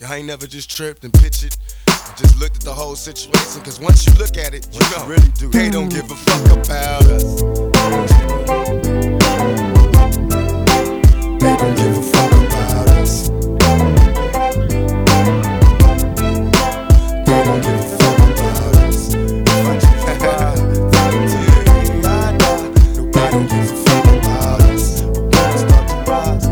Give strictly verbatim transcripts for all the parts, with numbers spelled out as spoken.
Y'all ain't never just tripped and pitched it and just looked at the whole situation, cause once you look at it, you know, really do. They don't give a fuck about us. They don't give a fuck about us. They don't give a fuck about us. If I just ride, volunteer, I die. Nobody gives a fuck about us. But when I start to rise,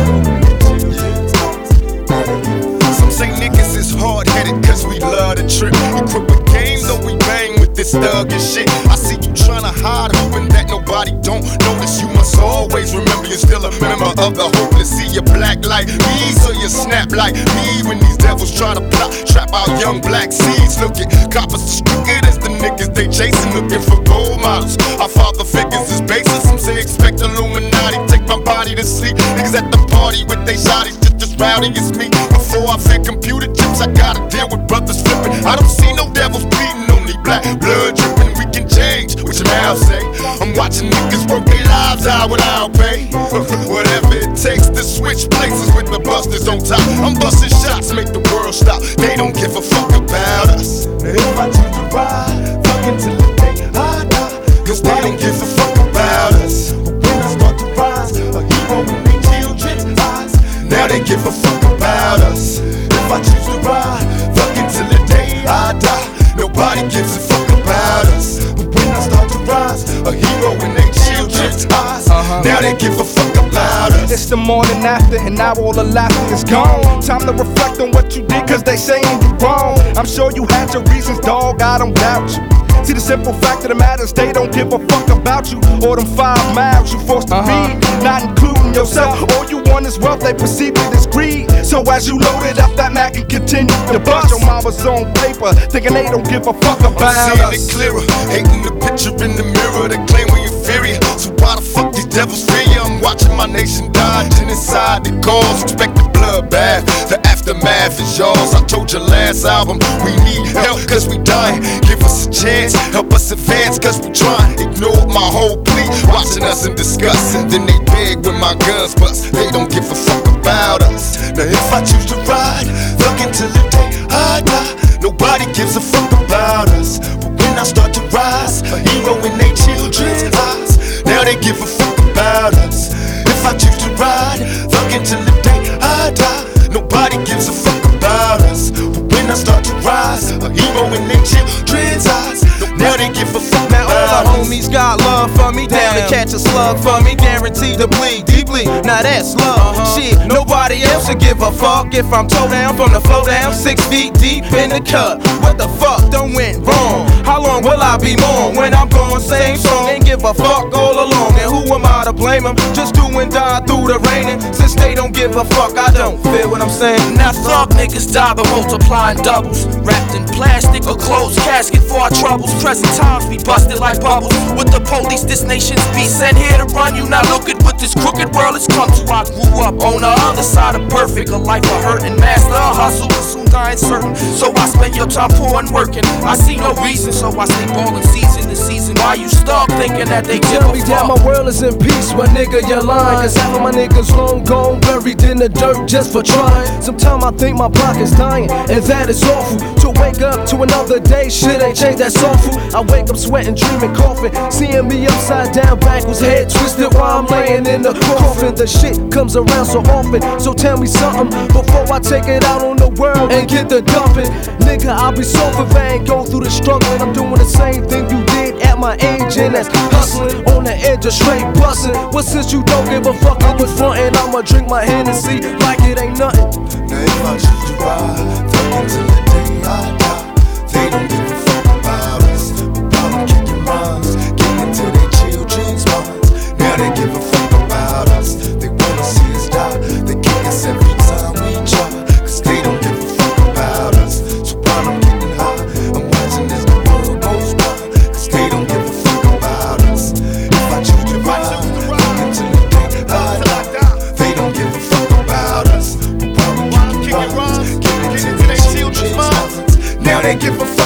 some say niggas is hard-headed cause we love to trip. Equipped with game, though we bang with this thug and shit. I see you tryna hide, hoping that nobody don't notice. You must always remember you're still a member of the hopeless. See you black like me, so you snap like me. When these devils try to plot, trap out young black seeds. Look at coppers as stupid as the niggas they chasing, looking for gold models. Our father figures is basis. Some say expect Illuminati, take my body to sleep. Niggas at the party with they shotties, just as rowdy as me. Before I fear computer chips, I gotta deal with brothers flipping. I don't see no devils bleeding, only black blood dripping. We can change, what your mouth say. I'm watching niggas work their lives out without pay. Whatever it takes to switch places with the busters on top. I'm busting shots, make the world stop. They don't give a fuck about us. If I choose to ride, fuck until the day I die. Cause they don't give a fuck about us. But when I start to rise, a hero in their children's eyes. Now they give a fuck about us. If I choose to ride, fuck until the day I die. Nobody gives a fuck about us. But when I start to rise, a hero in their children's eyes. Uh-huh. Now they give a fuck about us. It's the morning after, and now all the laughter is gone. Time to reflect on what you did, cause they saying you wrong. I'm sure you had your reasons, dog, I don't doubt you. See, the simple fact of the matter is they don't give a fuck about you. Or them five miles you forced to uh-huh. read, not including yourself. All you want is wealth, they perceive it as greed. So as you load it up, that Mac and continue to bust. Your mama's on paper, thinking they don't give a fuck about I'm seeing us. it clearer, hating the picture in the mirror. They claim we inferior, so why the fuck these devils fear you? I'm watching my nation die, genocide the cause, expect the bloodbath. The aftermath is yours. I told you last album, we need help cause we dying. Give us a chance, help us advance cause we trying. Ignore my whole plea, watching us in disgust. And then they beg when my guns bust. They don't give a fuck about us. Now if I choose to ride, fuck until the day I die. Nobody gives a fuck about us. But when I start to rise, a hero in their children's eyes. Now they give a fuck about us. If I choose to ride, fuck until the day I die. Nobody gives a fuck about us. But when I start to rise, a hero in their children's eyes. Now they give a fuck now about all the us. homies got love for me, down to catch a slug for me, guaranteed to bleed deeply. Now that's love. Uh-huh. Shit, nobody else would give a fuck if I'm toe down from the flow down, six feet deep in the cut. What the fuck done went wrong? How long will I be mourn when I'm gone? Same song, ain't give a fuck all along. And who am I to blame them? Just do and die through the raining. Since they don't give a fuck, I don't feel what I'm saying. Now thug niggas die by multiplying doubles, wrapped in plastic or closed casket for our troubles. Present times be busted like bubbles. With the police, this nation's be sent here to run you. Now look at what this crooked world has come to. I grew up on the other side of perfect, a life of hurt and master a hustle, but soon dying certain. So I spend your time poor and working. I see no reason, so I stay ballin' season to season. Why you stuck thinking that they give Tell a me fuck? that my world is in peace, my nigga, you're lying. Cause half of my niggas long gone, buried in the dirt just for trying. Sometimes I think my pocket's dying, and that is awful. To wake up to another day, shit ain't changed, that's awful. I wake up sweating, dreaming, coughing, seeing me upside down, backwards, head twisted while I'm laying in the coffin. The shit comes around so often, so tell me something before I take it out on the world and get the dumping. Nigga, I'll be so if I ain't go through the struggle, and I'm doing the same thing you did at my age, and that's hustling on the edge of straight bustin'. Well, since you don't give a fuck, I'm with frontin', I'ma drink my Hennessy like it ain't nothing. Now if I choose to ride, fuck until the day I die. They don't give a fuck about us. But while I'm kicking rhymes, getting into their children's minds. Now they give a fuck about us. They wanna see us die. They kick us every time we try. Cause they don't give a fuck about us. So while I'm getting high, I'm watching as the world goes by. Cause they don't give a fuck about us. If I choose to ride, fuck until the day I die. They don't give a fuck about us. But while I'm kicking rhymes, getting into their children's minds. Now they give a fuck.